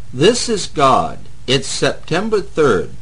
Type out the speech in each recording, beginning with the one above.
This is God. It's September 3rd,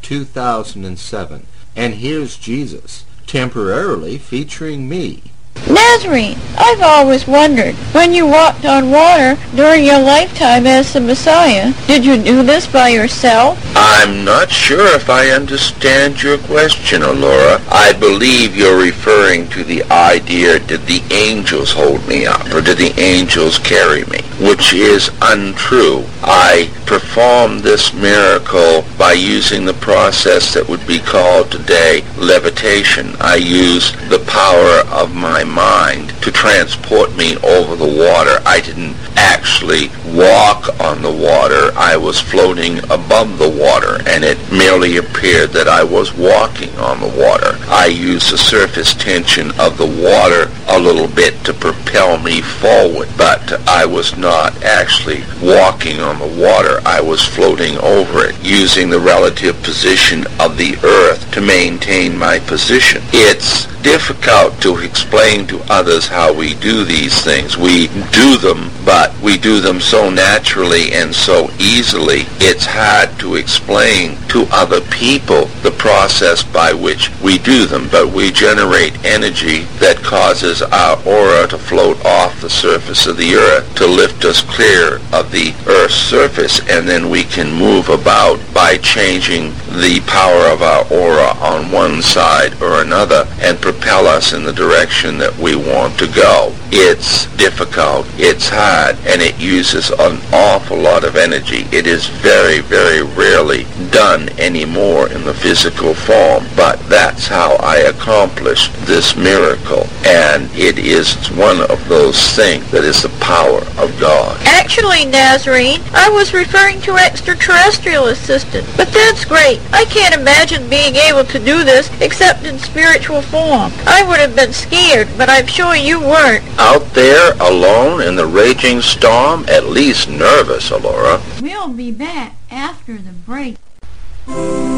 2007, and here's Jesus, temporarily featuring me. Nazarene, I've always wondered, when you walked on water during your lifetime as the Messiah, did you do this by yourself? I'm not sure if I understand your question, Alora. I believe you're referring to the idea, did the angels hold me up, or did the angels carry me? Which is untrue. I performed this miracle by using the process that would be called today levitation. I used the power of my mind to transport me over the water. I didn't actually walk on the water. I was floating above the water, and it merely appeared that I was walking on the water. I used the surface tension of the water a little bit to propel me forward, but I was not actually walking on the water. I was floating over it, using the relative position of the earth to maintain my position. It's difficult to explain to others how we do these things. We do them, but we do them so naturally and so easily, it's hard to explain to other people the process by which we do them. But we generate energy that causes our aura to float off the surface of the earth, to lift us clear of the earth's surface, and then we can move about by changing the power of our aura on one side or another and propel us in the direction that we want to go. It's difficult, it's hard, and it uses an awful lot of energy. It is very, very rarely done anymore in the physical form, but that's how I accomplished this miracle, and it is one of those things that is the power of God. Actually, Nazarene, I was referring to extraterrestrial assistance, but that's great. I can't imagine being able to do this except in spiritual form. I would have been scared, but I'm sure you weren't. Out there, alone in the raging storm, at least nervous, Alora. We'll be back after the break.